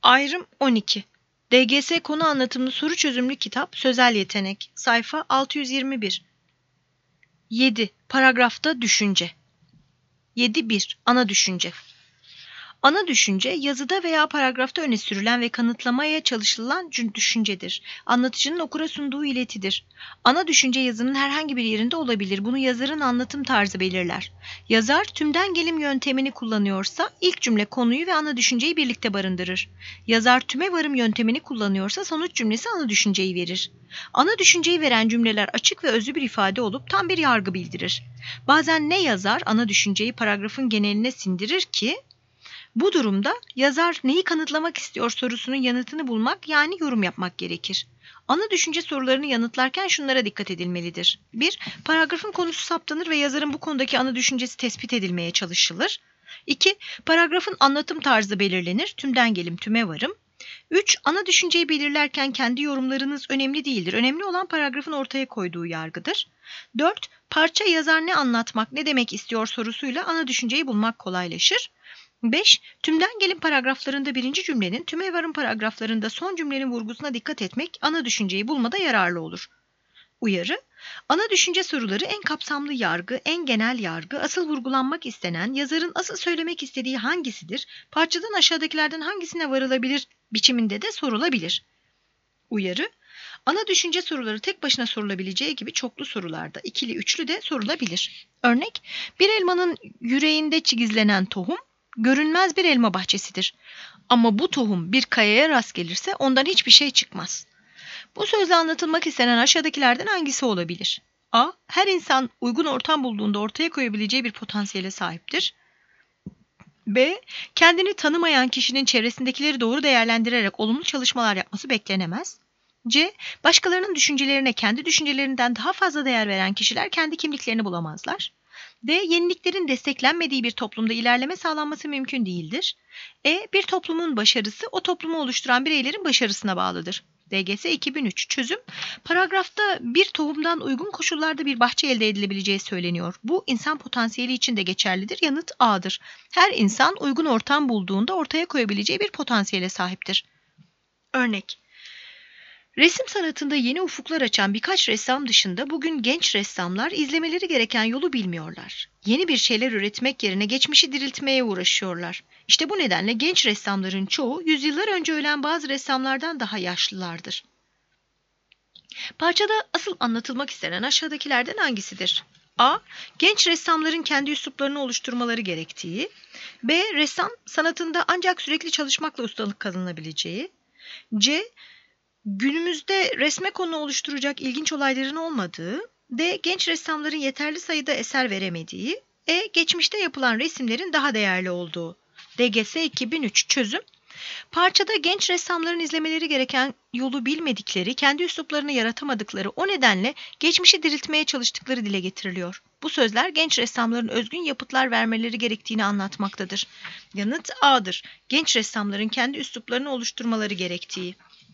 Ayrım 12. DGS konu anlatımlı soru çözümlü kitap Sözel Yetenek. Sayfa 621. 7. Paragrafta düşünce. 7.1. Ana düşünce. Ana düşünce, yazıda veya paragrafta öne sürülen ve kanıtlamaya çalışılan düşüncedir. Anlatıcının okura sunduğu iletidir. Ana düşünce yazının herhangi bir yerinde olabilir. Bunu yazarın anlatım tarzı belirler. Yazar, tümden gelim yöntemini kullanıyorsa ilk cümle konuyu ve ana düşünceyi birlikte barındırır. Yazar tüme varım yöntemini kullanıyorsa sonuç cümlesi ana düşünceyi verir. Ana düşünceyi veren cümleler açık ve özlü bir ifade olup tam bir yargı bildirir. Bazen ne yazar ana düşünceyi paragrafın geneline sindirir ki, bu durumda yazar neyi kanıtlamak istiyor sorusunun yanıtını bulmak yani yorum yapmak gerekir. Ana düşünce sorularını yanıtlarken şunlara dikkat edilmelidir. 1. Paragrafın konusu saptanır ve yazarın bu konudaki ana düşüncesi tespit edilmeye çalışılır. 2. Paragrafın anlatım tarzı belirlenir. Tümden gelim tüme varım. 3. Ana düşünceyi belirlerken kendi yorumlarınız önemli değildir. Önemli olan paragrafın ortaya koyduğu yargıdır. 4. Parça yazar ne anlatmak, ne demek istiyor sorusuyla ana düşünceyi bulmak kolaylaşır. 5. Tümden gelim paragraflarında birinci cümlenin, tüme varım paragraflarında son cümlenin vurgusuna dikkat etmek ana düşünceyi bulmada yararlı olur. Uyarı: ana düşünce soruları en kapsamlı yargı, en genel yargı, asıl vurgulanmak istenen, yazarın asıl söylemek istediği hangisidir, parçadan aşağıdakilerden hangisine varılabilir biçiminde de sorulabilir. Uyarı: ana düşünce soruları tek başına sorulabileceği gibi çoklu sorularda, ikili, üçlü de sorulabilir. Örnek: bir elmanın yüreğinde çigizlenen tohum, görünmez bir elma bahçesidir. Ama bu tohum bir kayaya rast gelirse ondan hiçbir şey çıkmaz. Bu sözle anlatılmak istenen aşağıdakilerden hangisi olabilir? A. Her insan uygun ortam bulduğunda ortaya koyabileceği bir potansiyele sahiptir. B. Kendini tanımayan kişinin çevresindekileri doğru değerlendirerek olumlu çalışmalar yapması beklenemez. C. Başkalarının düşüncelerine kendi düşüncelerinden daha fazla değer veren kişiler kendi kimliklerini bulamazlar. D. Yeniliklerin desteklenmediği bir toplumda ilerleme sağlanması mümkün değildir. E. Bir toplumun başarısı o toplumu oluşturan bireylerin başarısına bağlıdır. DGS 2003. Çözüm: paragrafta bir tohumdan uygun koşullarda bir bahçe elde edilebileceği söyleniyor. Bu insan potansiyeli için de geçerlidir. Yanıt A'dır. Her insan uygun ortam bulduğunda ortaya koyabileceği bir potansiyele sahiptir. Örnek: resim sanatında yeni ufuklar açan birkaç ressam dışında bugün genç ressamlar izlemeleri gereken yolu bilmiyorlar. Yeni bir şeyler üretmek yerine geçmişi diriltmeye uğraşıyorlar. İşte bu nedenle genç ressamların çoğu yüzyıllar önce ölen bazı ressamlardan daha yaşlılardır. Parçada asıl anlatılmak istenen aşağıdakilerden hangisidir? A. Genç ressamların kendi üsluplarını oluşturmaları gerektiği. B. Ressam sanatında ancak sürekli çalışmakla ustalık kazanabileceği. C. Günümüzde resme konu oluşturacak ilginç olayların olmadığı. D. Genç ressamların yeterli sayıda eser veremediği. E. Geçmişte yapılan resimlerin daha değerli olduğu. DGS 2003. Çözüm: parçada genç ressamların izlemeleri gereken yolu bilmedikleri, kendi üsluplarını yaratamadıkları, o nedenle geçmişi diriltmeye çalıştıkları dile getiriliyor. Bu sözler genç ressamların özgün yapıtlar vermeleri gerektiğini anlatmaktadır. Yanıt A'dır. Genç ressamların kendi üsluplarını oluşturmaları gerektiği.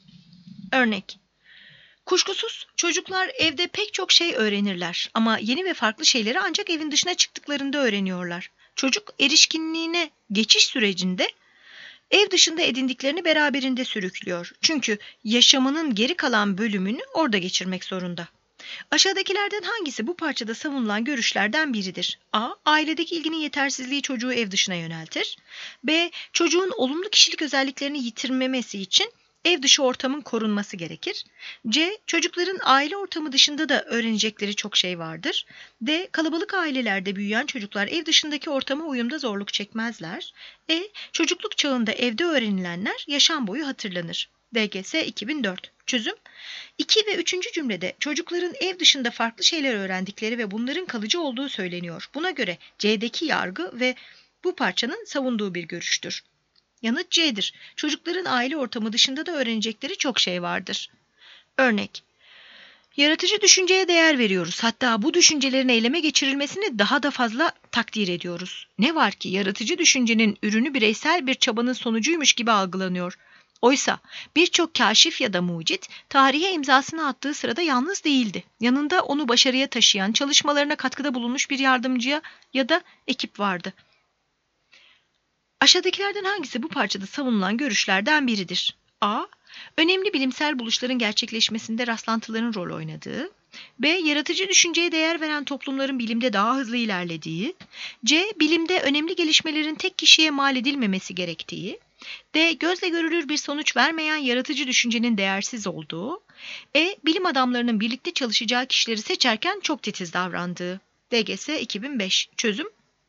Örnek: kuşkusuz çocuklar evde pek çok şey öğrenirler ama yeni ve farklı şeyleri ancak evin dışına çıktıklarında öğreniyorlar. Çocuk erişkinliğine geçiş sürecinde ev dışında edindiklerini beraberinde sürüklüyor. Çünkü yaşamının geri kalan bölümünü orada geçirmek zorunda. Aşağıdakilerden hangisi bu parçada savunulan görüşlerden biridir? A. Ailedeki ilginin yetersizliği çocuğu ev dışına yöneltir. B. Çocuğun olumlu kişilik özelliklerini yitirmemesi için ev dışı ortamın korunması gerekir. C. Çocukların aile ortamı dışında da öğrenecekleri çok şey vardır. D. Kalabalık ailelerde büyüyen çocuklar ev dışındaki ortama uyumda zorluk çekmezler. E. Çocukluk çağında evde öğrenilenler yaşam boyu hatırlanır. DGS 2004. Çözüm: 2 ve 3. cümlede çocukların ev dışında farklı şeyler öğrendikleri ve bunların kalıcı olduğu söyleniyor. Buna göre C'deki yargı ve bu parçanın savunduğu bir görüştür. Yanıt C'dir. Çocukların aile ortamı dışında da öğrenecekleri çok şey vardır. Örnek: yaratıcı düşünceye değer veriyoruz. Hatta bu düşüncelerin eyleme geçirilmesini daha da fazla takdir ediyoruz. Ne var ki yaratıcı düşüncenin ürünü bireysel bir çabanın sonucuymuş gibi algılanıyor. Oysa birçok kâşif ya da mucit tarihe imzasını attığı sırada yalnız değildi. Yanında onu başarıya taşıyan, çalışmalarına katkıda bulunmuş bir yardımcıya ya da ekip vardı. Aşağıdakilerden hangisi bu parçada savunulan görüşlerden biridir? A. Önemli bilimsel buluşların gerçekleşmesinde rastlantıların rol oynadığı. B. Yaratıcı düşünceye değer veren toplumların bilimde daha hızlı ilerlediği. C. Bilimde önemli gelişmelerin tek kişiye mal edilmemesi gerektiği. D. Gözle görülür bir sonuç vermeyen yaratıcı düşüncenin değersiz olduğu. E. Bilim adamlarının birlikte çalışacağı kişileri seçerken çok titiz davrandığı. DGS 2005. Çözüm: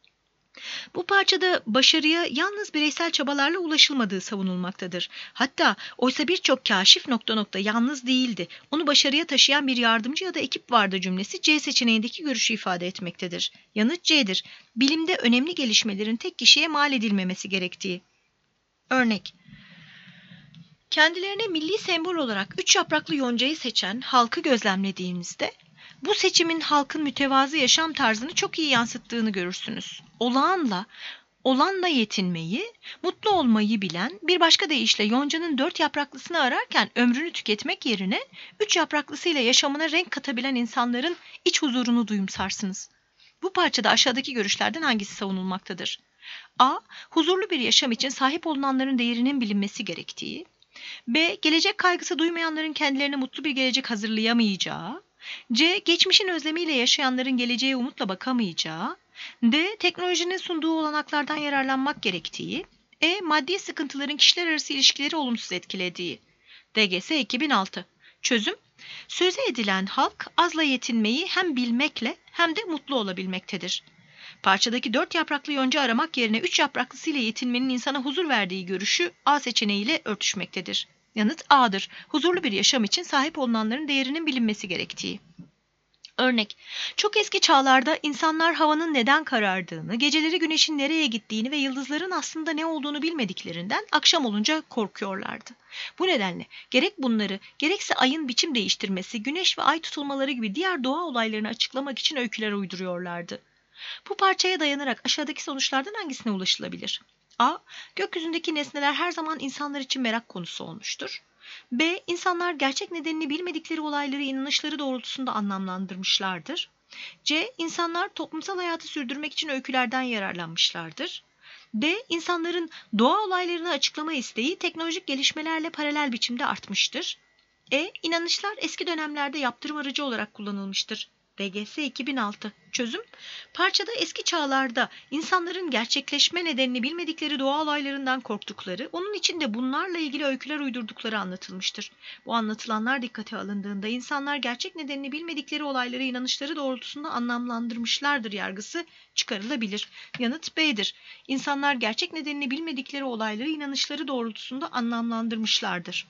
bu parçada başarıya yalnız bireysel çabalarla ulaşılmadığı savunulmaktadır. Hatta oysa birçok kâşif ... yalnız değildi. Onu başarıya taşıyan bir yardımcı ya da ekip vardı cümlesi C seçeneğindeki görüşü ifade etmektedir. Yanıt C'dir. Bilimde önemli gelişmelerin tek kişiye mal edilmemesi gerektiği. Örnek: kendilerine milli sembol olarak 3 yapraklı yoncayı seçen halkı gözlemlediğimizde bu seçimin halkın mütevazı yaşam tarzını çok iyi yansıttığını görürsünüz. Olanla yetinmeyi, mutlu olmayı bilen, bir başka deyişle yoncanın 4 yapraklısını ararken ömrünü tüketmek yerine 3 yapraklısıyla yaşamına renk katabilen insanların iç huzurunu duyumsarsınız. Bu parçada aşağıdaki görüşlerden hangisi savunulmaktadır? A. Huzurlu bir yaşam için sahip olunanların değerinin bilinmesi gerektiği. B. Gelecek kaygısı duymayanların kendilerine mutlu bir gelecek hazırlayamayacağı. C. Geçmişin özlemiyle yaşayanların geleceğe umutla bakamayacağı. D. Teknolojinin sunduğu olanaklardan yararlanmak gerektiği. E. Maddi sıkıntıların kişiler arası ilişkileri olumsuz etkilediği. DGS 2006. Çözüm: söze edilen halk azla yetinmeyi hem bilmekle hem de mutlu olabilmektedir. Parçadaki 4 yapraklı yonca aramak yerine 3 yapraklısıyla yetinmenin insana huzur verdiği görüşü A seçeneğiyle örtüşmektedir. Yanıt A'dır. Huzurlu bir yaşam için sahip olunanların değerinin bilinmesi gerektiği. Örnek: çok eski çağlarda insanlar havanın neden karardığını, geceleri güneşin nereye gittiğini ve yıldızların aslında ne olduğunu bilmediklerinden akşam olunca korkuyorlardı. Bu nedenle gerek bunları, gerekse ayın biçim değiştirmesi, güneş ve ay tutulmaları gibi diğer doğa olaylarını açıklamak için öyküler uyduruyorlardı. Bu parçaya dayanarak aşağıdaki sonuçlardan hangisine ulaşılabilir? A. Gökyüzündeki nesneler her zaman insanlar için merak konusu olmuştur. B. İnsanlar gerçek nedenini bilmedikleri olayları inanışları doğrultusunda anlamlandırmışlardır. C. İnsanlar toplumsal hayatı sürdürmek için öykülerden yararlanmışlardır. D. İnsanların doğa olaylarını açıklama isteği teknolojik gelişmelerle paralel biçimde artmıştır. E. İnanışlar eski dönemlerde yaptırım aracı olarak kullanılmıştır. DGS 2006. Çözüm: parçada eski çağlarda insanların gerçekleşme nedenini bilmedikleri doğa olaylarından korktukları, onun için de bunlarla ilgili öyküler uydurdukları anlatılmıştır. Bu anlatılanlar dikkate alındığında insanlar gerçek nedenini bilmedikleri olayları inanışları doğrultusunda anlamlandırmışlardır yargısı çıkarılabilir. Yanıt B'dir. İnsanlar gerçek nedenini bilmedikleri olayları inanışları doğrultusunda anlamlandırmışlardır.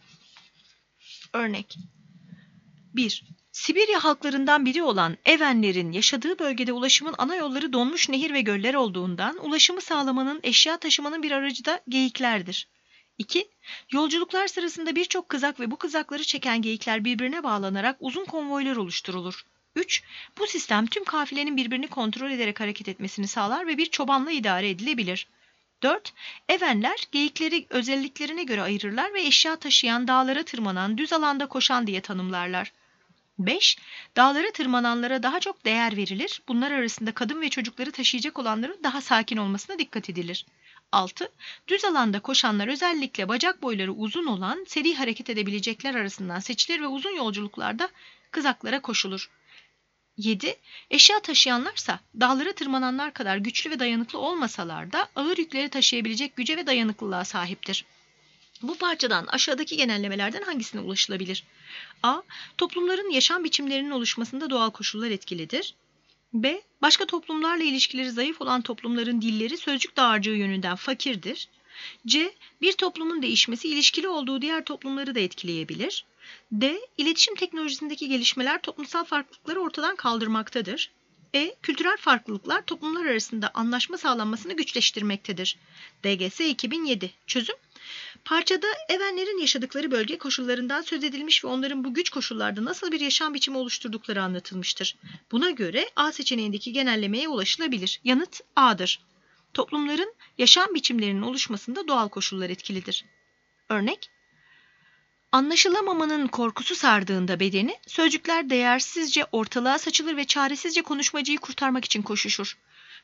Örnek: 1. Sibirya halklarından biri olan Evenlerin yaşadığı bölgede ulaşımın ana yolları donmuş nehir ve göller olduğundan ulaşımı sağlamanın, eşya taşımanın bir aracı da geyiklerdir. 2. Yolculuklar sırasında birçok kızak ve bu kızakları çeken geyikler birbirine bağlanarak uzun konvoylar oluşturulur. 3. Bu sistem tüm kafilenin birbirini kontrol ederek hareket etmesini sağlar ve bir çobanla idare edilebilir. 4. Evenler geyikleri özelliklerine göre ayırırlar ve eşya taşıyan, dağlara tırmanan, düz alanda koşan diye tanımlarlar. 5. Dağlara tırmananlara daha çok değer verilir. Bunlar arasında kadın ve çocukları taşıyacak olanların daha sakin olmasına dikkat edilir. 6. Düz alanda koşanlar özellikle bacak boyları uzun olan, seri hareket edebilecekler arasından seçilir ve uzun yolculuklarda kızaklara koşulur. 7. Eşya taşıyanlarsa dağlara tırmananlar kadar güçlü ve dayanıklı olmasalar da ağır yükleri taşıyabilecek güce ve dayanıklılığa sahiptir. Bu parçadan aşağıdaki genellemelerden hangisine ulaşılabilir? A. Toplumların yaşam biçimlerinin oluşmasında doğal koşullar etkilidir. B. Başka toplumlarla ilişkileri zayıf olan toplumların dilleri sözcük dağarcığı yönünden fakirdir. C. Bir toplumun değişmesi ilişkili olduğu diğer toplumları da etkileyebilir. D. İletişim teknolojisindeki gelişmeler toplumsal farklılıkları ortadan kaldırmaktadır. E. Kültürel farklılıklar toplumlar arasında anlaşma sağlanmasını güçleştirmektedir. DGS 2007. Çözüm: parçada Evenlerin yaşadıkları bölge koşullarından söz edilmiş ve onların bu güç koşullarda nasıl bir yaşam biçimi oluşturdukları anlatılmıştır. Buna göre A seçeneğindeki genellemeye ulaşılabilir. Yanıt A'dır. Toplumların yaşam biçimlerinin oluşmasında doğal koşullar etkilidir. Örnek: anlaşılamamanın korkusu sardığında bedeni, sözcükler değersizce ortalığa saçılır ve çaresizce konuşmacıyı kurtarmak için koşuşur.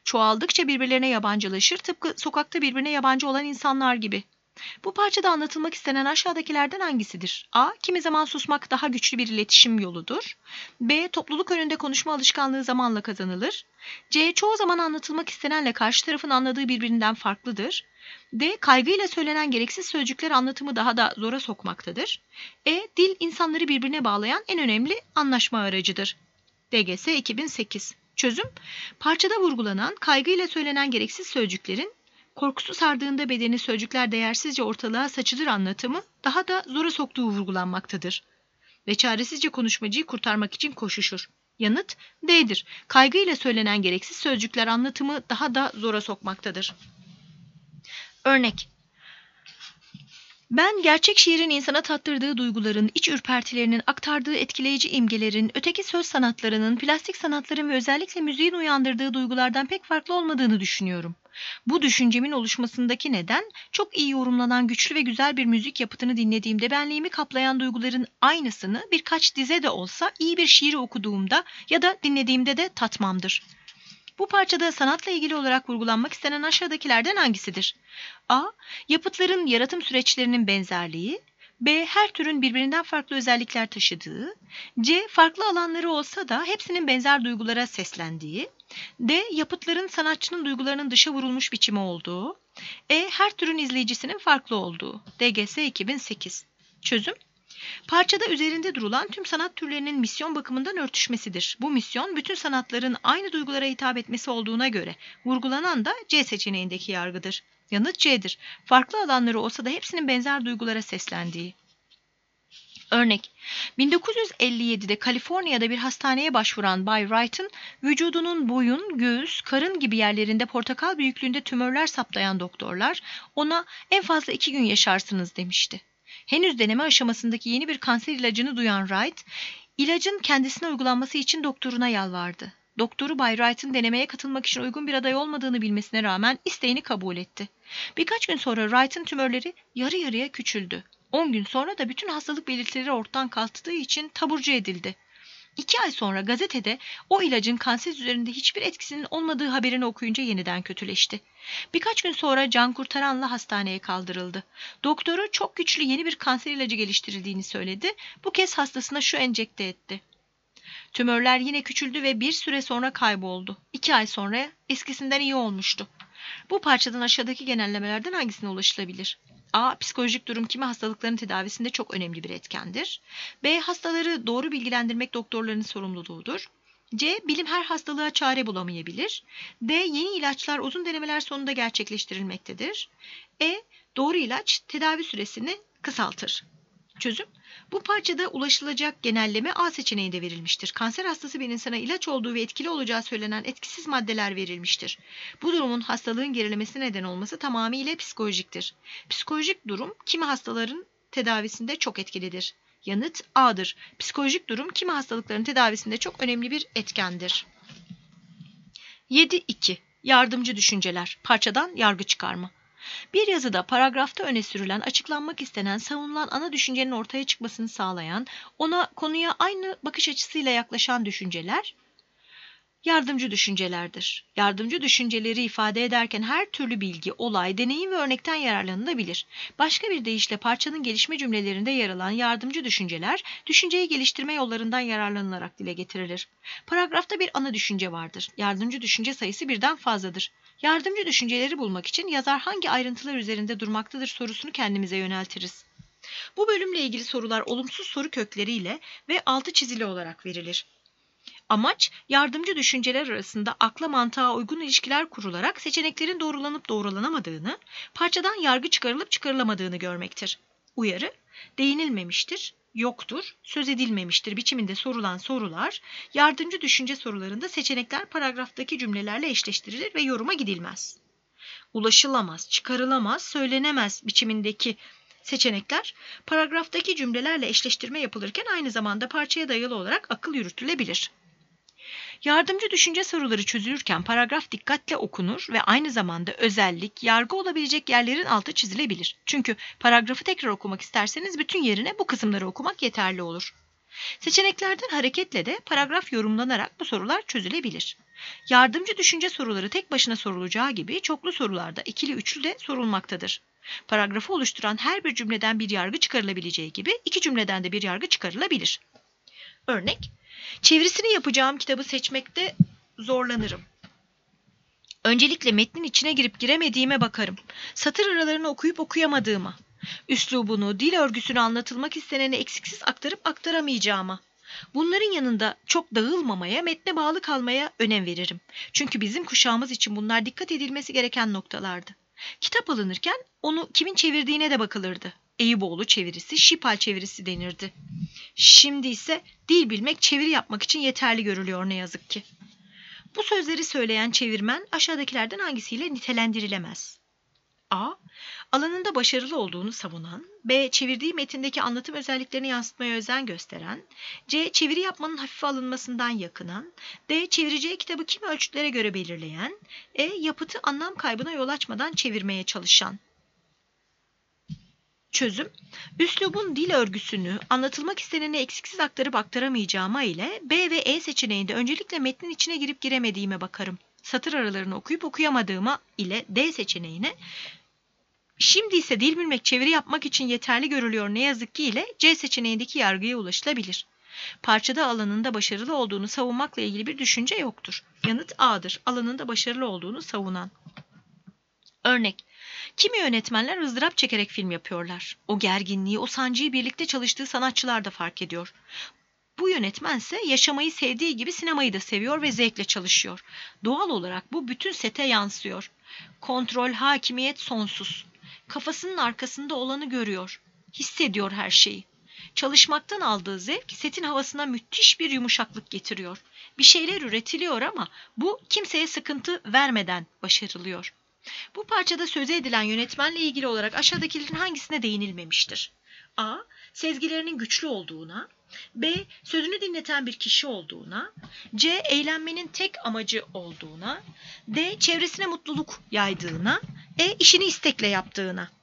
Çoğaldıkça birbirlerine yabancılaşır, tıpkı sokakta birbirine yabancı olan insanlar gibi. Bu parçada anlatılmak istenen aşağıdakilerden hangisidir? A. Kimi zaman susmak daha güçlü bir iletişim yoludur. B. Topluluk önünde konuşma alışkanlığı zamanla kazanılır. C. Çoğu zaman anlatılmak istenenle karşı tarafın anladığı birbirinden farklıdır. D. Kaygıyla söylenen gereksiz sözcükler anlatımı daha da zora sokmaktadır. E. Dil insanları birbirine bağlayan en önemli anlaşma aracıdır. DGS 2008. Çözüm: parçada vurgulanan, kaygıyla söylenen gereksiz sözcüklerin korkusu sardığında bedeni sözcükler değersizce ortalığa saçılır anlatımı daha da zora soktuğu vurgulanmaktadır. Ve çaresizce konuşmacıyı kurtarmak için koşuşur. Yanıt D'dir. Kaygıyla söylenen gereksiz sözcükler anlatımı daha da zora sokmaktadır. Örnek: ben gerçek şiirin insana tattırdığı duyguların, iç ürpertilerinin, aktardığı etkileyici imgelerin, öteki söz sanatlarının, plastik sanatların ve özellikle müziğin uyandırdığı duygulardan pek farklı olmadığını düşünüyorum. Bu düşüncemin oluşmasındaki neden, çok iyi yorumlanan güçlü ve güzel bir müzik yapıtını dinlediğimde benliğimi kaplayan duyguların aynısını birkaç dize de olsa iyi bir şiiri okuduğumda ya da dinlediğimde de tatmamdır. Bu parçada sanatla ilgili olarak vurgulanmak istenen aşağıdakilerden hangisidir? A. Yapıtların yaratım süreçlerinin benzerliği. B. Her türün birbirinden farklı özellikler taşıdığı. C. Farklı alanları olsa da hepsinin benzer duygulara seslendiği. D. Yapıtların sanatçının duygularının dışa vurulmuş biçimi olduğu. E. Her türün izleyicisinin farklı olduğu. DGS 2008. Çözüm: parçada üzerinde durulan tüm sanat türlerinin misyon bakımından örtüşmesidir. Bu misyon bütün sanatların aynı duygulara hitap etmesi olduğuna göre vurgulanan da C seçeneğindeki yargıdır. Yanıt C'dir. Farklı alanları olsa da hepsinin benzer duygulara seslendiği. Örnek: 1957'de Kaliforniya'da bir hastaneye başvuran Bay Wright'ın vücudunun boyun, göğüs, karın gibi yerlerinde portakal büyüklüğünde tümörler saptayan doktorlar ona en fazla 2 gün yaşarsınız demişti. Henüz deneme aşamasındaki yeni bir kanser ilacını duyan Wright, ilacın kendisine uygulanması için doktoruna yalvardı. Doktoru Bay Wright'ın denemeye katılmak için uygun bir aday olmadığını bilmesine rağmen isteğini kabul etti. Birkaç gün sonra Wright'ın tümörleri yarı yarıya küçüldü. 10 gün sonra da bütün hastalık belirtileri ortadan kalktığı için taburcu edildi. 2 ay sonra gazetede o ilacın kanser üzerinde hiçbir etkisinin olmadığı haberini okuyunca yeniden kötüleşti. Birkaç gün sonra can kurtaranla hastaneye kaldırıldı. Doktoru çok güçlü yeni bir kanser ilacı geliştirildiğini söyledi. Bu kez hastasına şu enjekte etti. Tümörler yine küçüldü ve bir süre sonra kayboldu. 2 ay sonra eskisinden iyi olmuştu. Bu parçadan aşağıdaki genellemelerden hangisine ulaşılabilir? A. Psikolojik durum kimi hastalıkların tedavisinde çok önemli bir etkendir. B. Hastaları doğru bilgilendirmek doktorların sorumluluğudur. C. Bilim her hastalığa çare bulamayabilir. D. Yeni ilaçlar uzun denemeler sonunda gerçekleştirilmektedir. E. Doğru ilaç tedavi süresini kısaltır. Çözüm: bu parçada ulaşılacak genelleme A seçeneğinde verilmiştir. Kanser hastası bir insana ilaç olduğu ve etkili olacağı söylenen etkisiz maddeler verilmiştir. Bu durumun hastalığın gerilemesine neden olması tamamıyla psikolojiktir. Psikolojik durum kimi hastaların tedavisinde çok etkilidir. Yanıt A'dır. Psikolojik durum kimi hastalıkların tedavisinde çok önemli bir etkendir. 7.2. Yardımcı düşünceler. Parçadan yargı çıkarma. Bir yazıda paragrafta öne sürülen, açıklanmak istenen, savunulan ana düşüncenin ortaya çıkmasını sağlayan, konuya aynı bakış açısıyla yaklaşan düşünceler yardımcı düşüncelerdir. Yardımcı düşünceleri ifade ederken her türlü bilgi, olay, deneyim ve örnekten yararlanılabilir. Başka bir deyişle parçanın gelişme cümlelerinde yer alan yardımcı düşünceler, düşünceyi geliştirme yollarından yararlanılarak dile getirilir. Paragrafta bir ana düşünce vardır. Yardımcı düşünce sayısı birden fazladır. Yardımcı düşünceleri bulmak için yazar hangi ayrıntılar üzerinde durmaktadır sorusunu kendimize yöneltiriz. Bu bölümle ilgili sorular olumsuz soru kökleriyle ve altı çizili olarak verilir. Amaç, yardımcı düşünceler arasında akla mantığa uygun ilişkiler kurularak seçeneklerin doğrulanıp doğrulanamadığını, parçadan yargı çıkarılıp çıkarılamadığını görmektir. Uyarı, değinilmemiştir, yoktur, söz edilmemiştir biçiminde sorulan sorular, yardımcı düşünce sorularında seçenekler paragraftaki cümlelerle eşleştirilir ve yoruma gidilmez. Ulaşılamaz, çıkarılamaz, söylenemez biçimindeki seçenekler paragraftaki cümlelerle eşleştirme yapılırken aynı zamanda parçaya dayalı olarak akıl yürütülebilir. Yardımcı düşünce soruları çözülürken paragraf dikkatle okunur ve aynı zamanda özellik, yargı olabilecek yerlerin altı çizilebilir. Çünkü paragrafı tekrar okumak isterseniz bütün yerine bu kısımları okumak yeterli olur. Seçeneklerden hareketle de paragraf yorumlanarak bu sorular çözülebilir. Yardımcı düşünce soruları tek başına sorulacağı gibi çoklu sorularda ikili üçlü de sorulmaktadır. Paragrafı oluşturan her bir cümleden bir yargı çıkarılabileceği gibi iki cümleden de bir yargı çıkarılabilir. Örnek, çevirisini yapacağım kitabı seçmekte zorlanırım. Öncelikle metnin içine girip giremediğime bakarım. Satır aralarını okuyup okuyamadığıma. Üslubunu, dil örgüsünü anlatılmak isteneni eksiksiz aktarıp aktaramayacağıma. Bunların yanında çok dağılmamaya, metne bağlı kalmaya önem veririm. Çünkü bizim kuşağımız için bunlar dikkat edilmesi gereken noktalardı. Kitap alınırken onu kimin çevirdiğine de bakılırdı. Eyüboğlu çevirisi, Şipal çevirisi denirdi. Şimdi ise dil bilmek çeviri yapmak için yeterli görülüyor ne yazık ki. Bu sözleri söyleyen çevirmen aşağıdakilerden hangisiyle nitelendirilemez? A. Alanında başarılı olduğunu savunan, B. Çevirdiği metindeki anlatım özelliklerini yansıtmaya özen gösteren, C. Çeviri yapmanın hafife alınmasından yakınan, D. Çevireceği kitabı kimi ölçütlere göre belirleyen, E. Yapıtı anlam kaybına yol açmadan çevirmeye çalışan. Çözüm, üslubun dil örgüsünü anlatılmak isteneni eksiksiz aktarıp aktaramayacağıma ile B ve E seçeneğinde öncelikle metnin içine girip giremediğime bakarım. Satır aralarını okuyup okuyamadığıma ile D seçeneğine şimdi ise dil bilmek çeviri yapmak için yeterli görülüyor ne yazık ki ile C seçeneğindeki yargıya ulaşılabilir. Parçada alanında başarılı olduğunu savunmakla ilgili bir düşünce yoktur. Yanıt A'dır. Alanında başarılı olduğunu savunan. Örnek, kimi yönetmenler ızdırap çekerek film yapıyorlar. O gerginliği, o sancıyı birlikte çalıştığı sanatçılar da fark ediyor. Bu yönetmense yaşamayı sevdiği gibi sinemayı da seviyor ve zevkle çalışıyor. Doğal olarak bu bütün sete yansıyor. Kontrol, hakimiyet sonsuz. Kafasının arkasında olanı görüyor. Hissediyor her şeyi. Çalışmaktan aldığı zevk setin havasına müthiş bir yumuşaklık getiriyor. Bir şeyler üretiliyor ama bu kimseye sıkıntı vermeden başarılıyor. Bu parçada söze edilen yönetmenle ilgili olarak aşağıdakilerin hangisine değinilmemiştir? A. Sezgilerinin güçlü olduğuna, B. Sözünü dinleten bir kişi olduğuna, C. Eğlenmenin tek amacı olduğuna, D. Çevresine mutluluk yaydığına, E. işini istekle yaptığına.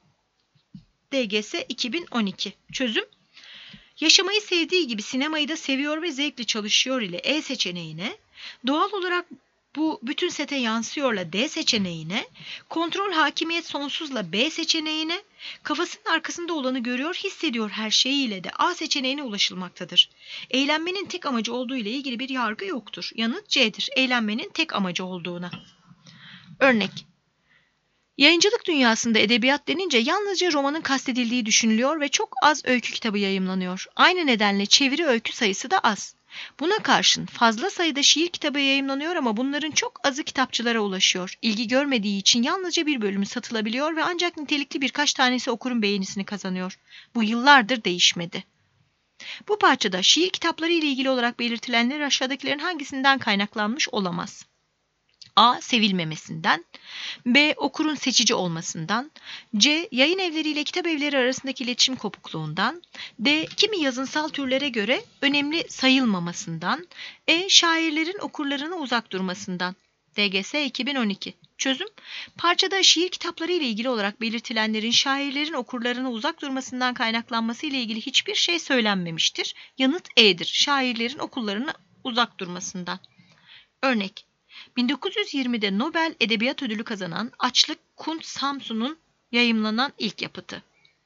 DGS 2012. Çözüm, yaşamayı sevdiği gibi sinemayı da seviyor ve zevkle çalışıyor ile E seçeneğine, doğal olarak bu bütün sete yansıyorla D seçeneğine, kontrol hakimiyet sonsuzla B seçeneğine, kafasının arkasında olanı görüyor, hissediyor her şeyiyle de A seçeneğine ulaşılmaktadır. Eğlenmenin tek amacı olduğu ile ilgili bir yargı yoktur. Yanıt C'dir. Eğlenmenin tek amacı olduğuna. Örnek, yayıncılık dünyasında edebiyat denince yalnızca romanın kastedildiği düşünülüyor ve çok az öykü kitabı yayımlanıyor. Aynı nedenle çeviri öykü sayısı da az. Buna karşın fazla sayıda şiir kitabı yayımlanıyor ama bunların çok azı kitapçılara ulaşıyor. İlgi görmediği için yalnızca bir bölümü satılabiliyor ve ancak nitelikli birkaç tanesi okurun beğenisini kazanıyor. Bu yıllardır değişmedi. Bu parçada şiir kitapları ile ilgili olarak belirtilenler aşağıdakilerin hangisinden kaynaklanmış olamaz? A. Sevilmemesinden, B. Okurun seçici olmasından, C. Yayın evleriyle kitap evleri arasındaki iletişim kopukluğundan, D. Kimi yazınsal türlere göre önemli sayılmamasından, E. Şairlerin okurlarına uzak durmasından. DGS 2012. Çözüm, parçada şiir kitapları ile ilgili olarak belirtilenlerin şairlerin okurlarına uzak durmasından kaynaklanması ile ilgili hiçbir şey söylenmemiştir. Yanıt E'dir. Şairlerin okurlarına uzak durmasından. Örnek, 1920'de Nobel Edebiyat Ödülü kazanan Açlık Kunt Samsun'un yayımlanan ilk yapıtı.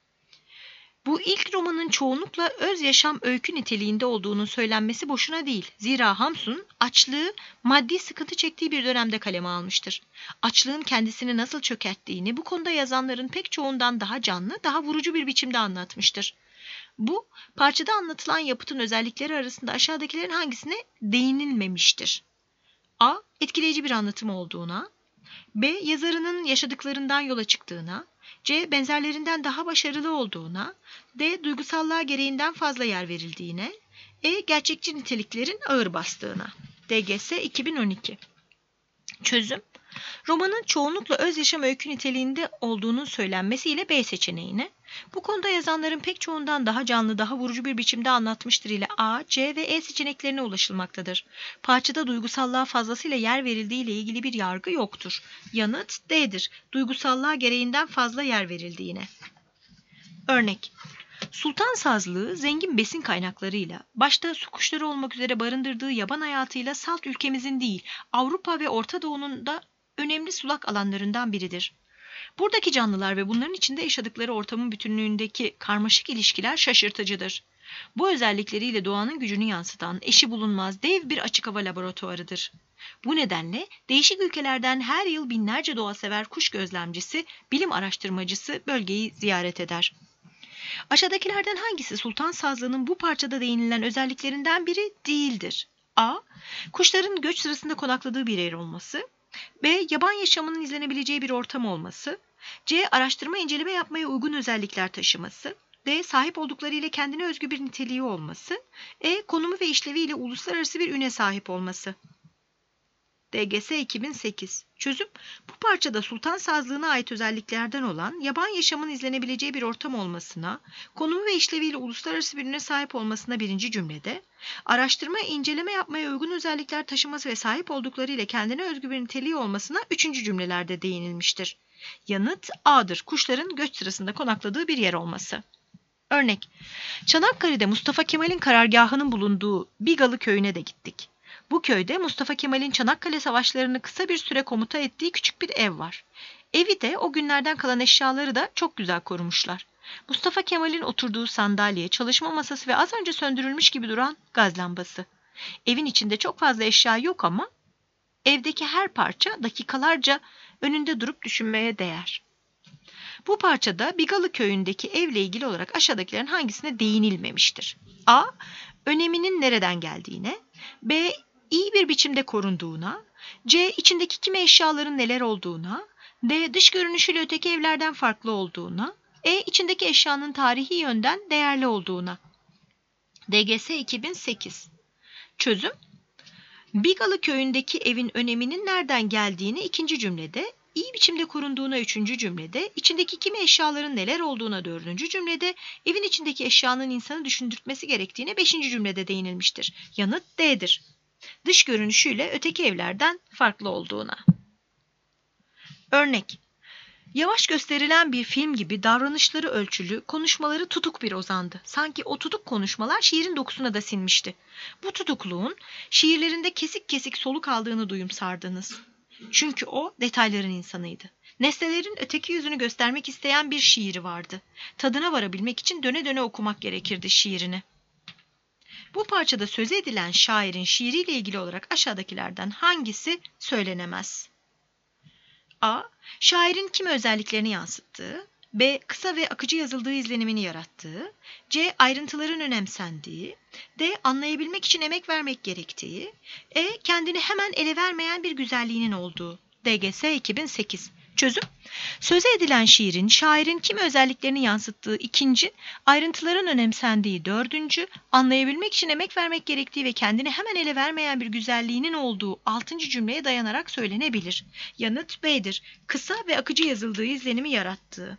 Bu ilk romanın çoğunlukla öz yaşam öykü niteliğinde olduğunun söylenmesi boşuna değil. Zira Hamsun açlığı maddi sıkıntı çektiği bir dönemde kaleme almıştır. Açlığın kendisini nasıl çökerttiğini bu konuda yazanların pek çoğundan daha canlı, daha vurucu bir biçimde anlatmıştır. Bu parçada anlatılan yapıtın özellikleri arasında aşağıdakilerin hangisine değinilmemiştir? A. Etkileyici bir anlatım olduğuna, B. Yazarının yaşadıklarından yola çıktığına, C. Benzerlerinden daha başarılı olduğuna, D. Duygusallığa gereğinden fazla yer verildiğine, E. Gerçekçi niteliklerin ağır bastığına. DGS 2012. Çözüm, romanın çoğunlukla öz yaşam öykü niteliğinde olduğunun söylenmesiyle B seçeneğine, bu konuda yazanların pek çoğundan daha canlı, daha vurucu bir biçimde anlatmıştır ile A, C ve E seçeneklerine ulaşılmaktadır. Parçada duygusallığa fazlasıyla yer verildiği ile ilgili bir yargı yoktur. Yanıt D'dir. Duygusallığa gereğinden fazla yer verildiğine. Örnek, Sultan sazlığı zengin besin kaynaklarıyla, başta su kuşları olmak üzere barındırdığı yaban hayatıyla salt ülkemizin değil, Avrupa ve Orta Doğu'nun da önemli sulak alanlarından biridir. Buradaki canlılar ve bunların içinde yaşadıkları ortamın bütünlüğündeki karmaşık ilişkiler şaşırtıcıdır. Bu özellikleriyle doğanın gücünü yansıtan eşi bulunmaz dev bir açık hava laboratuvarıdır. Bu nedenle değişik ülkelerden her yıl binlerce doğasever kuş gözlemcisi, bilim araştırmacısı bölgeyi ziyaret eder. Aşağıdakilerden hangisi sultan sazlığının bu parçada değinilen özelliklerinden biri değildir? A. Kuşların göç sırasında konakladığı bir yer olması. B. Yaban yaşamının izlenebileceği bir ortam olması. C. Araştırma inceleme yapmaya uygun özellikler taşıması. D. Sahip oldukları ile kendine özgü bir niteliği olması. E. Konumu ve işleviyle uluslararası bir üne sahip olması. DGS 2008. Çözüm: bu parçada sultan sazlığına ait özelliklerden olan yaban yaşamının izlenebileceği bir ortam olmasına, konumu ve işleviyle uluslararası bir üne sahip olmasına birinci cümlede, araştırma, inceleme yapmaya uygun özellikler taşıması ve sahip oldukları ile kendine özgü bir niteliği olmasına üçüncü cümlelerde değinilmiştir. Yanıt A'dır. Kuşların göç sırasında konakladığı bir yer olması. Örnek: Çanakkale'de Mustafa Kemal'in karargahının bulunduğu Bigalı köyüne de gittik. Bu köyde Mustafa Kemal'in Çanakkale Savaşları'nı kısa bir süre komuta ettiği küçük bir ev var. Evi de o günlerden kalan eşyaları da çok güzel korumuşlar. Mustafa Kemal'in oturduğu sandalye, çalışma masası ve az önce söndürülmüş gibi duran gaz lambası. Evin içinde çok fazla eşya yok ama evdeki her parça dakikalarca önünde durup düşünmeye değer. Bu parçada Bigalı köyündeki evle ilgili olarak aşağıdakilerin hangisine değinilmemiştir? A. Öneminin nereden geldiğine. B. İyi bir biçimde korunduğuna. C. İçindeki kimi eşyaların neler olduğuna. D. Dış görünüşüyle öteki evlerden farklı olduğuna. E. İçindeki eşyanın tarihi yönden değerli olduğuna. DGS 2008. Çözüm: Bigalı köyündeki evin öneminin nereden geldiğini ikinci cümlede, iyi biçimde korunduğuna üçüncü cümlede, içindeki kimi eşyaların neler olduğuna dördüncü cümlede, evin içindeki eşyanın insanı düşündürtmesi gerektiğine beşinci cümlede değinilmiştir. Yanıt D'dir. Dış görünüşüyle öteki evlerden farklı olduğuna. Örnek: Yavaş gösterilen bir film gibi davranışları ölçülü, konuşmaları tutuk bir ozandı. Sanki o tutuk konuşmalar şiirin dokusuna da sinmişti. Bu tutukluğun şiirlerinde kesik kesik soluk aldığını duyumsardınız. Çünkü o detayların insanıydı. Nesnelerin öteki yüzünü göstermek isteyen bir şiiri vardı. Tadına varabilmek için döne döne okumak gerekirdi şiirini. Bu parçada söz edilen şairin şiiriyle ilgili olarak aşağıdakilerden hangisi söylenemez? A. Şairin kimi özelliklerini yansıttığı. B. Kısa ve akıcı yazıldığı izlenimini yarattığı. C. Ayrıntıların önemsendiği. D. Anlayabilmek için emek vermek gerektiği. E. Kendini hemen ele vermeyen bir güzelliğinin olduğu. DGS 2008. Çözüm: söze edilen şiirin, şairin kimi özelliklerini yansıttığı ikinci, ayrıntıların önemsendiği dördüncü, anlayabilmek için emek vermek gerektiği ve kendini hemen ele vermeyen bir güzelliğinin olduğu altıncı cümleye dayanarak söylenebilir. Yanıt B'dir. Kısa ve akıcı yazıldığı izlenimi yarattığı.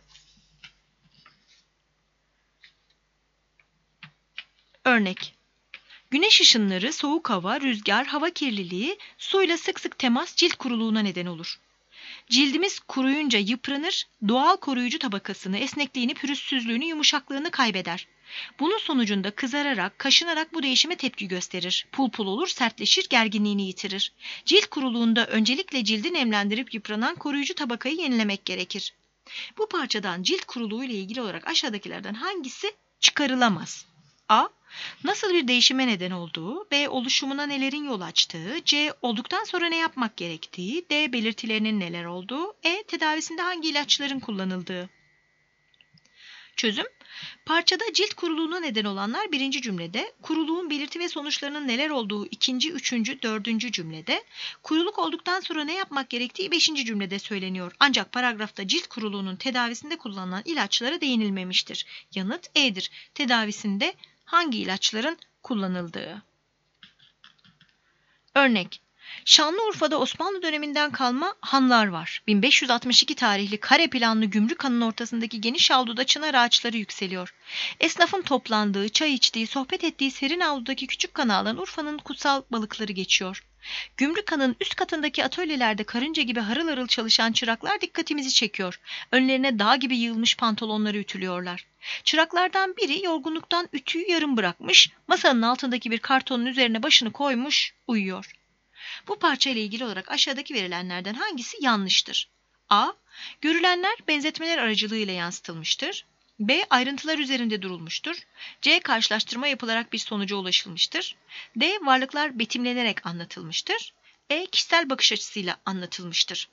Örnek: Güneş ışınları, soğuk hava, rüzgar, hava kirliliği, suyla sık sık temas cilt kuruluğuna neden olur. Cildimiz kuruyunca yıpranır, doğal koruyucu tabakasını, esnekliğini, pürüzsüzlüğünü, yumuşaklığını kaybeder. Bunun sonucunda kızararak, kaşınarak bu değişime tepki gösterir. Pul pul olur, sertleşir, gerginliğini yitirir. Cilt kuruluğunda öncelikle cildi nemlendirip yıpranan koruyucu tabakayı yenilemek gerekir. Bu parçadan cilt kuruluğu ile ilgili olarak aşağıdakilerden hangisi çıkarılamaz? A. Nasıl bir değişime neden olduğu, B. Oluşumuna nelerin yol açtığı, C. Olduktan sonra ne yapmak gerektiği, D. Belirtilerinin neler olduğu, E. Tedavisinde hangi ilaçların kullanıldığı. Çözüm: parçada cilt kuruluğuna neden olanlar birinci cümlede, kuruluğun belirti ve sonuçlarının neler olduğu ikinci, üçüncü, dördüncü cümlede, kuruluk olduktan sonra ne yapmak gerektiği beşinci cümlede söyleniyor. Ancak paragrafta cilt kuruluğunun tedavisinde kullanılan ilaçlara değinilmemiştir. Yanıt E'dir. Tedavisinde hangi ilaçların kullanıldığı. Örnek: Şanlıurfa'da Osmanlı döneminden kalma hanlar var. 1562 tarihli kare planlı Gümrük Hanı'nın ortasındaki geniş avluda çınar ağaçları yükseliyor. Esnafın toplandığı, çay içtiği, sohbet ettiği serin avludaki küçük kanaldan Urfa'nın kutsal balıkları geçiyor. Gümrük Hanı'nın üst katındaki atölyelerde karınca gibi harıl harıl çalışan çıraklar dikkatimizi çekiyor. Önlerine dağ gibi yığılmış pantolonları ütülüyorlar. Çıraklardan biri yorgunluktan ütüyü yarım bırakmış, masanın altındaki bir kartonun üzerine başını koymuş, uyuyor. Bu parça ile ilgili olarak aşağıdaki verilenlerden hangisi yanlıştır? A. Görülenler benzetmeler aracılığıyla yansıtılmıştır. B. Ayrıntılar üzerinde durulmuştur. C. Karşılaştırma yapılarak bir sonuca ulaşılmıştır. D. Varlıklar betimlenerek anlatılmıştır. E. Kişisel bakış açısıyla anlatılmıştır.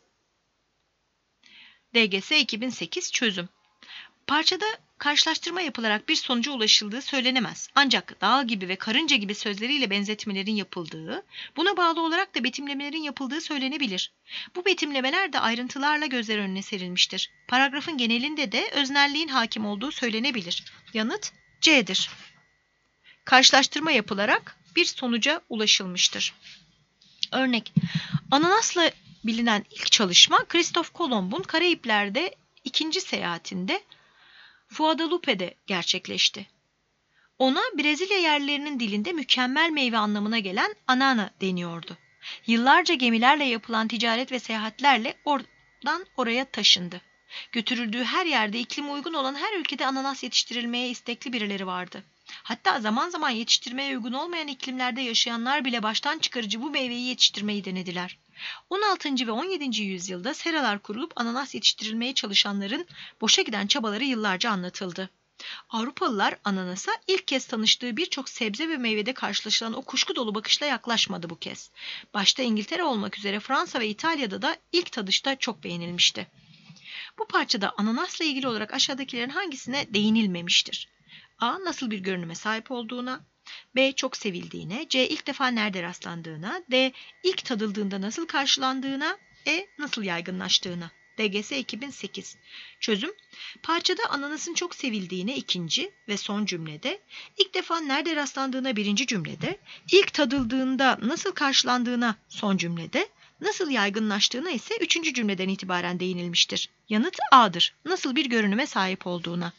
DGS 2008 çözüm. Parçada karşılaştırma yapılarak bir sonuca ulaşıldığı söylenemez. Ancak dağ gibi ve karınca gibi sözleriyle benzetmelerin yapıldığı, buna bağlı olarak da betimlemelerin yapıldığı söylenebilir. Bu betimlemeler de ayrıntılarla gözler önüne serilmiştir. Paragrafın genelinde de öznelliğin hakim olduğu söylenebilir. Yanıt C'dir. Karşılaştırma yapılarak bir sonuca ulaşılmıştır. Örnek, ananasla bilinen ilk çalışma Kristof Kolomb'un Karayipler'de ikinci seyahatinde Guadalupe'de gerçekleşti. Ona Brezilya yerlilerinin dilinde mükemmel meyve anlamına gelen anana deniyordu. Yıllarca gemilerle yapılan ticaret ve seyahatlerle oradan oraya taşındı. Götürüldüğü her yerde iklime uygun olan her ülkede ananas yetiştirilmeye istekli birileri vardı. Hatta zaman zaman yetiştirmeye uygun olmayan iklimlerde yaşayanlar bile baştan çıkarıcı bu meyveyi yetiştirmeyi denediler. 16. ve 17. yüzyılda seralar kurulup ananas yetiştirilmeye çalışanların boşa giden çabaları yıllarca anlatıldı. Avrupalılar ananasa ilk kez tanıştığı birçok sebze ve meyvede karşılaşılan o kuşku dolu bakışla yaklaşmadı bu kez. Başta İngiltere olmak üzere Fransa ve İtalya'da da ilk tadışta çok beğenilmişti. Bu parçada ananasla ilgili olarak aşağıdakilerin hangisine değinilmemiştir? A. Nasıl bir görünüme sahip olduğuna, B. Çok sevildiğine, C. İlk defa nerede rastlandığına, D. İlk tadıldığında nasıl karşılandığına, E. Nasıl yaygınlaştığına. DGS 2008 çözüm. Parçada ananasın çok sevildiğine ikinci ve son cümlede, ilk defa nerede rastlandığına birinci cümlede, ilk tadıldığında nasıl karşılandığına son cümlede, nasıl yaygınlaştığına ise üçüncü cümleden itibaren değinilmiştir. Yanıt A'dır. Nasıl bir görünüme sahip olduğuna.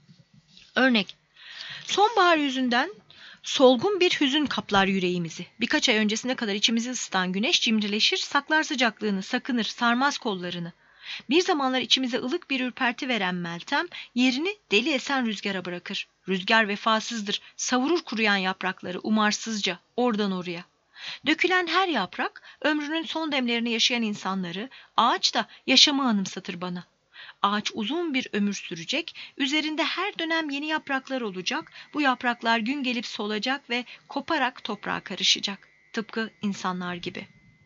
Örnek, sonbahar yüzünden solgun bir hüzün kaplar yüreğimizi. Birkaç ay öncesine kadar içimizi ısıtan güneş cimrileşir, saklar sıcaklığını, sakınır, sarmaz kollarını. Bir zamanlar içimize ılık bir ürperti veren Meltem, yerini deli esen rüzgara bırakır. Rüzgar vefasızdır, savurur kuruyan yaprakları umarsızca, oradan oraya. Dökülen her yaprak, ömrünün son demlerini yaşayan insanları, ağaç da yaşamı anımsatır bana. Ağaç uzun bir ömür sürecek, üzerinde her dönem yeni yapraklar olacak, bu yapraklar gün gelip solacak ve koparak toprağa karışacak. Tıpkı insanlar gibi.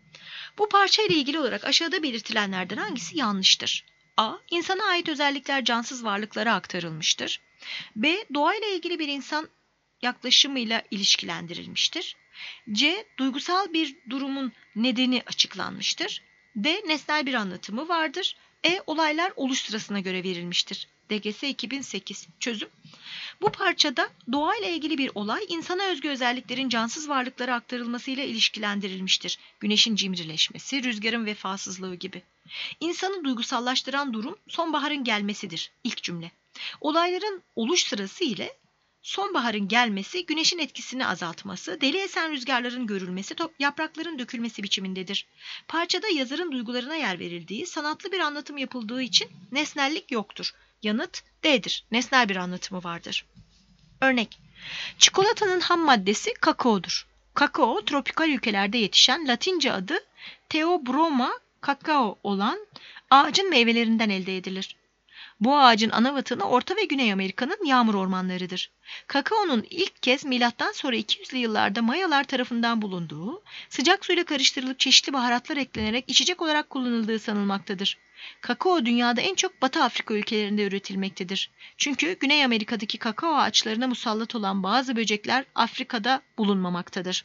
Bu parça ile ilgili olarak aşağıda belirtilenlerden hangisi yanlıştır? A. İnsana ait özellikler cansız varlıklara aktarılmıştır. B. Doğayla ilgili bir insan yaklaşımıyla ilişkilendirilmiştir. C. Duygusal bir durumun nedeni açıklanmıştır. D. Nesnel bir anlatımı vardır. E. Olaylar oluş sırasına göre verilmiştir. DGS 2008 çözüm. Bu parçada doğayla ilgili bir olay insana özgü özelliklerin cansız varlıklara aktarılmasıyla ilişkilendirilmiştir. Güneşin cimrileşmesi, rüzgarın vefasızlığı gibi. İnsanı duygusallaştıran durum sonbaharın gelmesidir. İlk cümle. Olayların oluş sırası ile sonbaharın gelmesi, güneşin etkisini azaltması, deli esen rüzgarların görülmesi, yaprakların dökülmesi biçimindedir. Parçada yazarın duygularına yer verildiği, sanatlı bir anlatım yapıldığı için nesnellik yoktur. Yanıt D'dir. Nesnel bir anlatımı vardır. Örnek, çikolatanın ham maddesi kakaodur. Kakao, tropikal ülkelerde yetişen Latince adı Theobroma cacao olan ağacın meyvelerinden elde edilir. Bu ağacın ana vatanı Orta ve Güney Amerika'nın yağmur ormanlarıdır. Kakaonun ilk kez milattan sonra 200'lü yıllarda Mayalar tarafından bulunduğu, sıcak suyla karıştırılıp çeşitli baharatlar eklenerek içecek olarak kullanıldığı sanılmaktadır. Kakao dünyada en çok Batı Afrika ülkelerinde üretilmektedir. Çünkü Güney Amerika'daki kakao ağaçlarına musallat olan bazı böcekler Afrika'da bulunmamaktadır.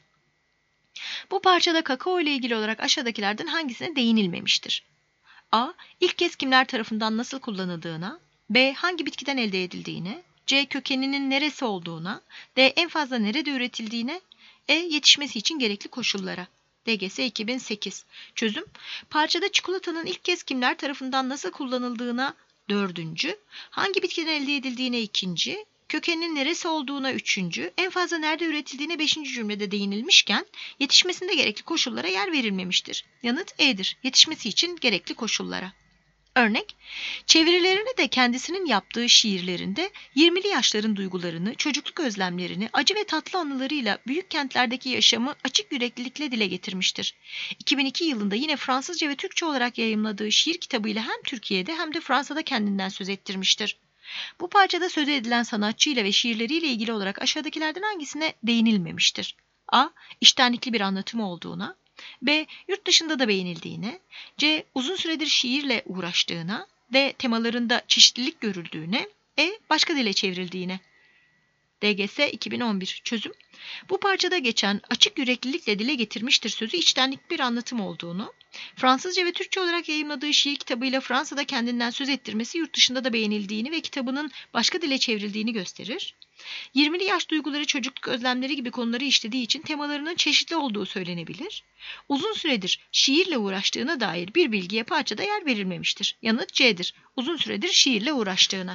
Bu parçada kakao ile ilgili olarak aşağıdakilerden hangisine değinilmemiştir? A. İlk kez kimler tarafından nasıl kullanıldığına, B. Hangi bitkiden elde edildiğine, C. Kökeninin neresi olduğuna, D. En fazla nerede üretildiğine, E. Yetişmesi için gerekli koşullara. DGS 2008 çözüm. Parçada çikolatanın ilk kez kimler tarafından nasıl kullanıldığına 4. Hangi bitkiden elde edildiğine 2. Kökeninin neresi olduğuna 3. En fazla nerede üretildiğine 5. cümlede değinilmişken yetişmesinde gerekli koşullara yer verilmemiştir. Yanıt E'dir. Yetişmesi için gerekli koşullara. Örnek, çevirilerini de kendisinin yaptığı şiirlerinde 20'li yaşların duygularını, çocukluk özlemlerini, acı ve tatlı anılarıyla büyük kentlerdeki yaşamı açık yüreklilikle dile getirmiştir. 2002 yılında yine Fransızca ve Türkçe olarak yayımladığı şiir kitabıyla hem Türkiye'de hem de Fransa'da kendinden söz ettirmiştir. Bu parçada söz edilen sanatçıyla ve şiirleriyle ilgili olarak aşağıdakilerden hangisine değinilmemiştir? A. İçtenlikli bir anlatımı olduğuna. B. Yurt dışında da beğenildiğine. C. Uzun süredir şiirle uğraştığına. D. Temalarında çeşitlilik görüldüğüne. E. Başka dile çevrildiğine. DGS 2011. Çözüm. Bu parçada geçen açık yüreklilikle dile getirmiştir sözü içtenlik bir anlatım olduğunu, Fransızca ve Türkçe olarak yayımladığı şiir kitabıyla Fransa'da kendinden söz ettirmesi yurt dışında da beğenildiğini ve kitabının başka dile çevrildiğini gösterir. 20'li yaş duyguları, çocukluk özlemleri gibi konuları işlediği için temalarının çeşitli olduğu söylenebilir. Uzun süredir şiirle uğraştığına dair bir bilgiye parçada yer verilmemiştir. Yanıt C'dir. Uzun süredir şiirle uğraştığına.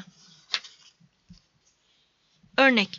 Örnek,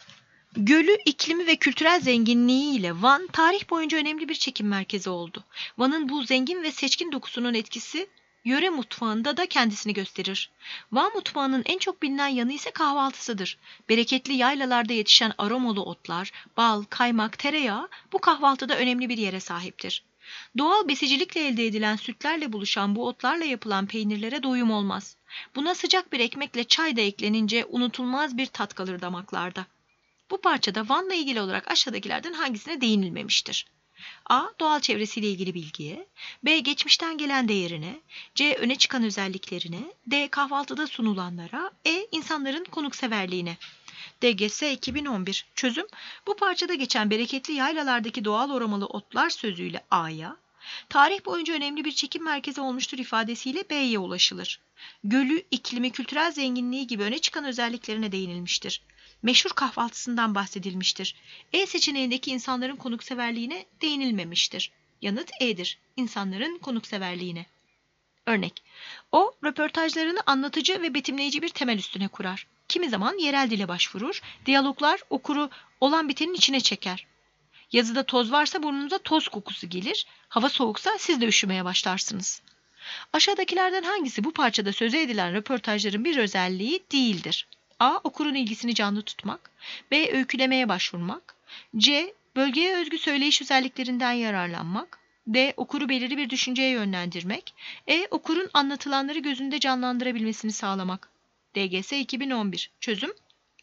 gölü, iklimi ve kültürel zenginliğiyle Van, tarih boyunca önemli bir çekim merkezi oldu. Van'ın bu zengin ve seçkin dokusunun etkisi yöre mutfağında da kendisini gösterir. Van mutfağının en çok bilinen yanı ise kahvaltısıdır. Bereketli yaylalarda yetişen aromalı otlar, bal, kaymak, tereyağı bu kahvaltıda önemli bir yere sahiptir. Doğal besicilikle elde edilen sütlerle buluşan bu otlarla yapılan peynirlere doyum olmaz. Buna sıcak bir ekmekle çay da eklenince unutulmaz bir tat kalır damaklarda. Bu parçada Van'la ilgili olarak aşağıdakilerden hangisine değinilmemiştir? A. Doğal çevresiyle ilgili bilgiye. B. Geçmişten gelen değerine. C. Öne çıkan özelliklerine. D. Kahvaltıda sunulanlara. E. İnsanların konukseverliğine. DGS 2011. Çözüm. Bu parçada geçen bereketli yaylalardaki doğal aromalı otlar sözüyle A'ya, tarih boyunca önemli bir çekim merkezi olmuştur ifadesiyle B'ye ulaşılır. Gölü, iklimi, kültürel zenginliği gibi öne çıkan özelliklerine değinilmiştir. Meşhur kahvaltısından bahsedilmiştir. E seçeneğindeki insanların konukseverliğine değinilmemiştir. Yanıt E'dir. İnsanların konukseverliğine. Örnek, o röportajlarını anlatıcı ve betimleyici bir temel üstüne kurar. Kimi zaman yerel dile başvurur, diyaloglar okuru olan bitenin içine çeker. Yazıda toz varsa burnunuza toz kokusu gelir, hava soğuksa siz de üşümeye başlarsınız. Aşağıdakilerden hangisi bu parçada söze edilen röportajların bir özelliği değildir? A. Okurun ilgisini canlı tutmak. B. Öykülemeye başvurmak. C. Bölgeye özgü söyleyiş özelliklerinden yararlanmak. D. Okuru belirli bir düşünceye yönlendirmek. E. Okurun anlatılanları gözünde canlandırabilmesini sağlamak. DGS 2011. Çözüm.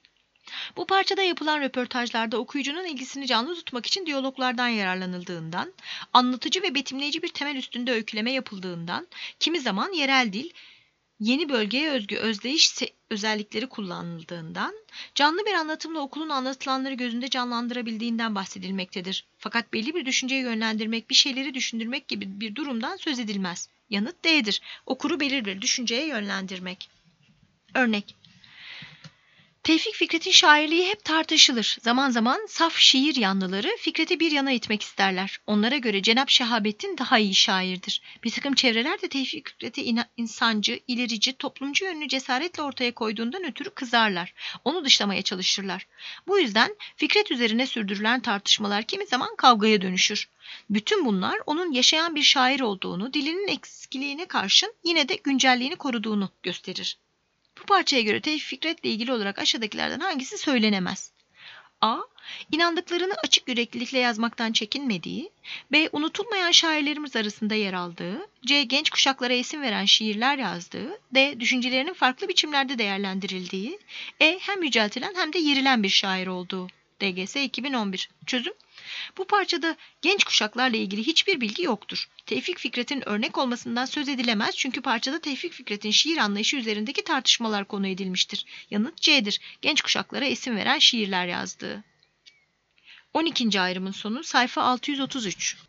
Bu parçada yapılan röportajlarda okuyucunun ilgisini canlı tutmak için diyaloglardan yararlanıldığından, anlatıcı ve betimleyici bir temel üstünde öyküleme yapıldığından, kimi zaman yerel dil, yeni bölgeye özgü özdeyiş özellikleri kullanıldığından, canlı bir anlatımla okulun anlatılanları gözünde canlandırabildiğinden bahsedilmektedir. Fakat belli bir düşünceye yönlendirmek, bir şeyleri düşündürmek gibi bir durumdan söz edilmez. Yanıt D'dir. Okuru belirli bir düşünceye yönlendirmek. Örnek, Tevfik Fikret'in şairliği hep tartışılır. Zaman zaman saf şiir yanlıları Fikret'i bir yana itmek isterler. Onlara göre Cenab Şehabettin daha iyi şairdir. Bir takım çevreler de Tevfik Fikret'i insancı, ilerici, toplumcu yönünü cesaretle ortaya koyduğundan ötürü kızarlar. Onu dışlamaya çalışırlar. Bu yüzden Fikret üzerine sürdürülen tartışmalar kimi zaman kavgaya dönüşür. Bütün bunlar onun yaşayan bir şair olduğunu, dilinin eksikliğine karşın yine de güncelliğini koruduğunu gösterir. Bu parçaya göre Tevfik Fikret'le ilgili olarak aşağıdakilerden hangisi söylenemez? A. İnandıklarını açık yüreklilikle yazmaktan çekinmediği. B. Unutulmayan şairlerimiz arasında yer aldığı. C. Genç kuşaklara esin veren şiirler yazdığı. D. Düşüncelerinin farklı biçimlerde değerlendirildiği. E. Hem yüceltilen hem de yerilen bir şair olduğu. DGS 2011. Çözüm. Bu parçada genç kuşaklarla ilgili hiçbir bilgi yoktur. Tevfik Fikret'in örnek olmasından söz edilemez çünkü parçada Tevfik Fikret'in şiir anlayışı üzerindeki tartışmalar konu edilmiştir. Yanıt C'dir. Genç kuşaklara esin veren şiirler yazdığı. 12. ayrımın sonu sayfa 633.